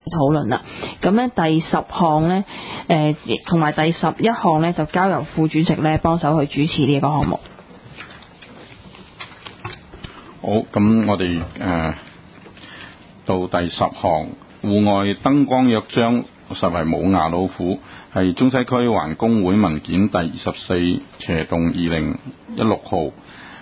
討論啦。咁咧第10項咧，同埋第11項咧就交由副主席咧幫手去主持呢個項目。 好，咁我哋到第10項戶外燈光約章，實為冇牙老虎，係中西區環工會文件第24/2016號。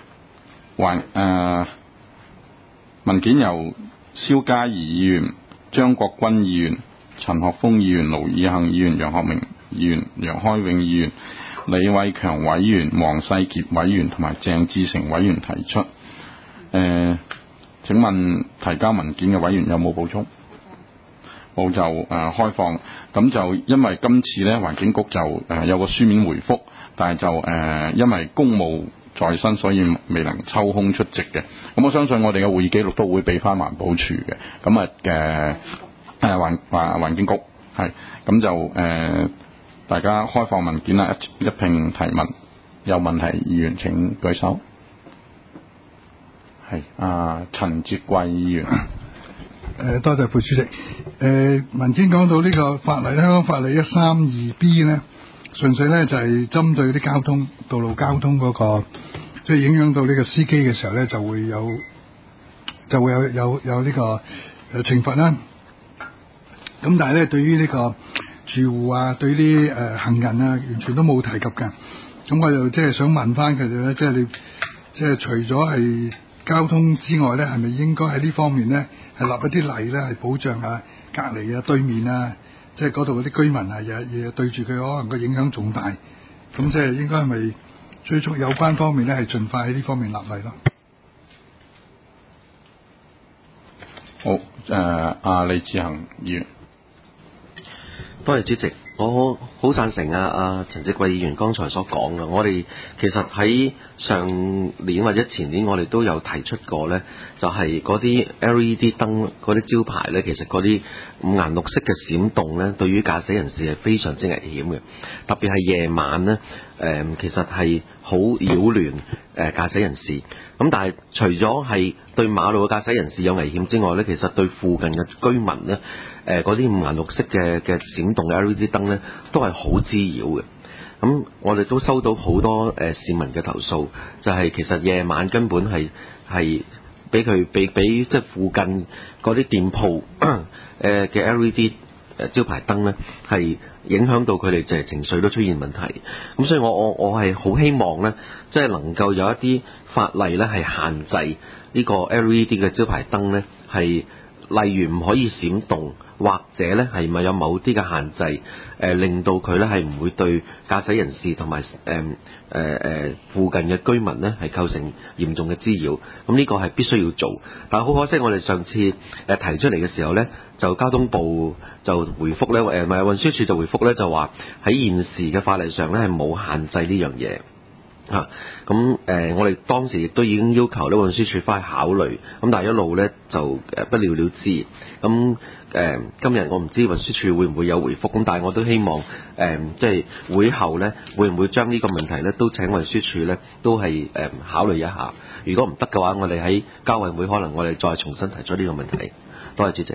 文件由蕭嘉怡議員、張國軍議員、陳學鋒議員、盧以行議員、楊學明議員、楊開永議員、李偉強委員、黃世傑委員同埋鄭志成委員提出。請問提交文件嘅委員有冇補充？冇就開放。咁就因為今次呢環境局就有個書面回覆，但係就因為公務在身，所以未能抽空出席嘅。咁我相信我哋嘅會議記錄都會俾翻環保署嘅。咁環境局係咁就大家開放文件啦，一併提問。有問題議員請舉手。係陳捷貴議員。 多謝副主席。文件講到呢個法例，香港法例132B 呢，純粹呢就係針對啲道路交通嗰個，即係影響到呢個司機嘅時候呢，就會有呢個懲罰啦。咁但係呢，對於呢個住戶啊，對啲行人啊，完全都冇提及嘅。咁我就即係想問翻佢哋呢，即係你即係除咗係交通之外呢，係咪應該喺呢方面呢，係立一啲例呢，係保障下隔離啊、對面啊，即係嗰度嗰啲居民啊，日日對住佢，可能個影響重大。咁即係應該係咪追促有關方面呢，係盡快喺呢方面立例咯？ 好，李志恒議員。 多謝主席，我好贊成陳捷貴議員剛才所講嘅。我哋其實喺上年或者前年，我哋都有提出過呢，就係嗰啲 LED 燈嗰啲招牌呢，其實嗰啲五顏六色嘅閃動呢，對於駕駛人士係非常之危險嘅，特別係夜晚呢，其實係好擾亂駕駛人士。咁但係除咗係對馬路嘅駕駛人士有危險之外呢，其實對附近嘅居民呢，嗰啲五顏六色嘅閃動嘅 LED 燈呢，都係好滋擾嘅。咁我哋都收到好多市民嘅投訴，就係其實夜晚根本係俾即係附近嗰啲店鋪嘅 LED 招牌燈呢，係影響到佢哋就係情緒都出現問題。咁所以我係好希望呢，即係能夠有一啲法例呢，係限制呢個 LED 嘅招牌燈呢，係例如唔可以閃動，或者呢係咪有某啲嘅限制，令到佢呢係唔會對駕駛人士同埋附近嘅居民呢係構成嚴重嘅滋擾。咁呢個係必須要做，但係好可惜，我哋上次提出嚟嘅時候呢，就交通部就回覆呢，唔係運輸署就回覆呢，就話喺現時嘅法例上呢係冇限制呢樣嘢。我哋當時亦都已經要求呢運輸署翻去考慮，咁但係一路呢就不了了之。咁今日我唔知運輸署會唔會有回覆，咁但係我都希望即係會後呢會唔會將呢個問題呢都請運輸署呢都係考慮一下。如果唔得嘅話，我哋喺交委會可能我哋再重新提出呢個問題。多謝主席。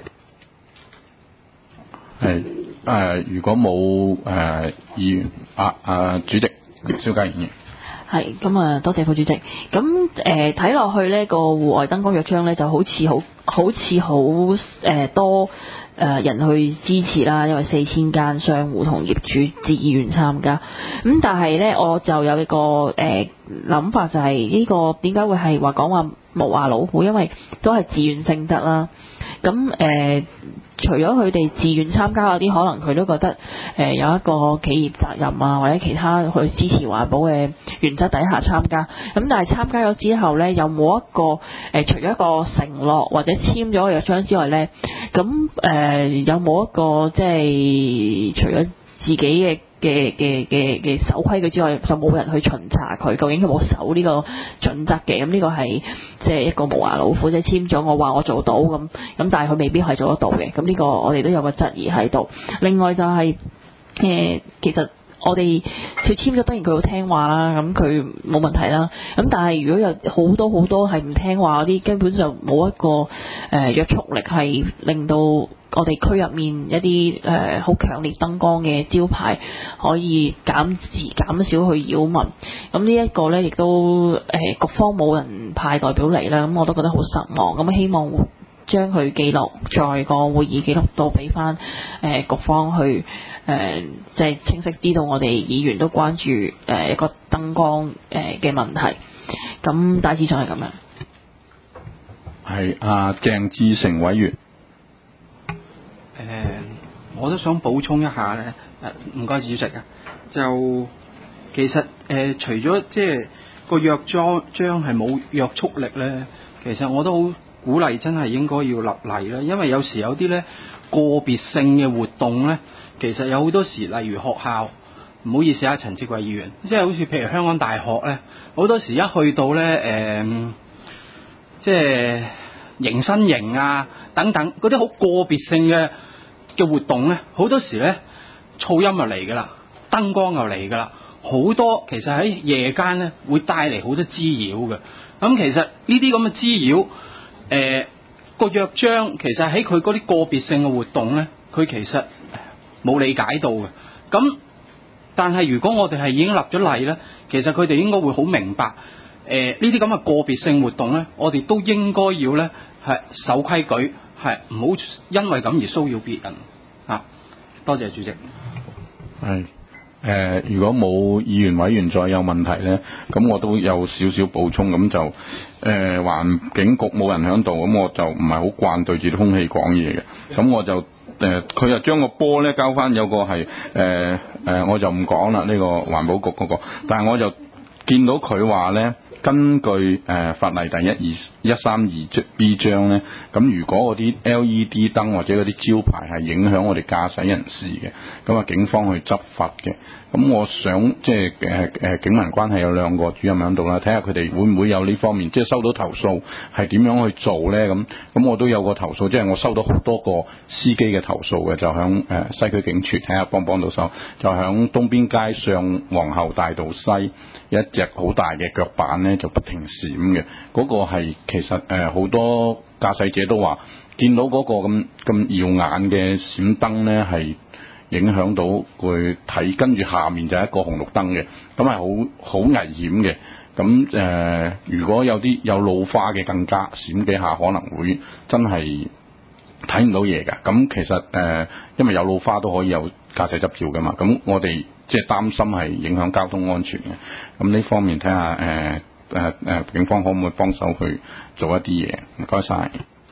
如果冇議員主席蕭嘉怡議員。 係咁多謝副主席。咁睇落去呢個戶外燈光約章呢，就好似多人去支持啦，因為4000間商戶同業主自願參加。咁但係呢，我就有一個諗法，就係呢個點解會係講話無牙老虎，因為都係自願性質啦。咁除咗佢哋自願參加嗰啲，可能佢都覺得有一個企業責任啊，或者其他去支持環保嘅原則底下參加。咁但係參加咗之後呢，有冇一個除咗一個承諾或者簽咗個約章之外呢，咁有冇一個即係除咗自己嘅守規矩之外，就冇人去巡查佢究竟有冇守呢個準則嘅。咁呢個係即係一個無牙老虎，即係簽咗我話我做到咁，但係佢未必係做得到嘅。咁呢個我哋都有個質疑喺度。另外就係其實我哋佢簽咗，當然佢好聽話啦，咁佢冇問題啦。咁但係如果有好多好多係唔聽話嗰啲，根本就冇一個約束力，係令到我哋區入面一啲好強烈燈光嘅招牌可以減少去擾民。咁呢一個呢，亦都局方冇人派代表嚟啦，咁我都覺得好失望。咁希望將佢記錄在個會議記錄度，俾翻局方去即係清晰知道我哋議員都關注一個燈光嘅問題。咁大致上係咁樣。 係阿鄭志成委員。 我都想補充一下咧，唔該主席啊，就其實除咗即係個約章係冇約束力咧，其實我都好鼓勵真係應該要立例啦，因為有時有啲咧個別性嘅活動咧，其實有好多時，例如學校，唔好意思啊，陳志貴議員，即係好似譬如香港大學咧，好多時一去到咧即係迎新營啊等等嗰啲好個別性嘅活動咧，好多時咧噪音就嚟㗎啦，燈光又嚟㗎啦，好多其實喺夜間咧會帶嚟好多滋擾嘅。咁其實呢啲咁嘅滋擾，個約章其實喺佢嗰啲個別性嘅活動咧，佢其實冇理解到嘅。咁但係如果我哋係已經立咗例咧，其實佢哋應該會好明白，呢啲咁嘅個別性活動咧，我哋都應該要咧係守規矩，係唔好因為咁而騷擾別人啊！多謝主席。 係如果冇議員委員再有問題咧，咁我都有少少補充，咁就環境局冇人喺度，咁我就唔係好慣對住啲空氣講嘢嘅，咁我就佢就將個波咧交翻有個係我就唔講啦，呢個環保局嗰個，但係我就見到佢話咧，根據法例第132B 章咧，咁如果嗰啲 LED 燈或者嗰啲招牌係影響我哋駕駛人士嘅，咁啊警方去執法嘅。咁我想即係警民關係有兩個主任喺度啦，睇下佢哋會唔會有呢方面，即係收到投訴係點樣去做咧？咁我都有個投訴，即係我收到好多個司機嘅投訴嘅，就響西區警署，睇下幫到手，就響東邊街上皇后大道西有一隻好大嘅腳板咧，就不停閃嘅，嗰個係其實好多駕駛者都話見到嗰個咁耀眼嘅閃燈咧，係影響到佢睇，跟住下面就係一個紅綠燈嘅，咁係好危險嘅。咁如果有啲有老花嘅，更加閃幾下可能會真係睇唔到嘢㗎。咁其實因為有老花都可以有駕駛執照㗎嘛。咁我哋即係擔心係影響交通安全嘅。咁呢方面睇下警方可唔可以幫手去做一啲嘢？唔該晒。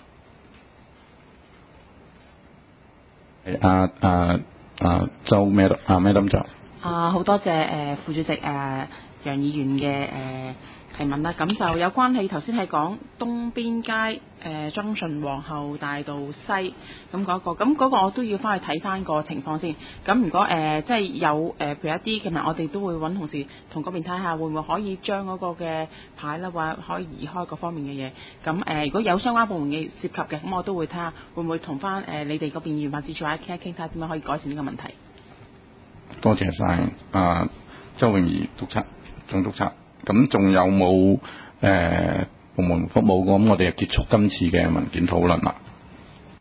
周咩Madam就好多謝副主席楊議員嘅提問啦。咁就有關係頭先係講東邊街Junction皇后大道西咁嗰個，咁嗰個我都要翻去睇翻個情況先。咁如果即係有譬如一啲，其實我哋都會揾同事同嗰邊睇下，會唔會可以將嗰個嘅牌啦，或者可以移開各方面嘅嘢。咁如果有相關部門嘅涉及嘅，咁我都會睇下會唔會同翻你哋嗰邊議員辦事處傾一傾，睇下點樣可以改善呢個問題。 多謝晒周泳儀總督察。咁仲有冇部門服務？咁我哋就結束今次嘅文件討論啦。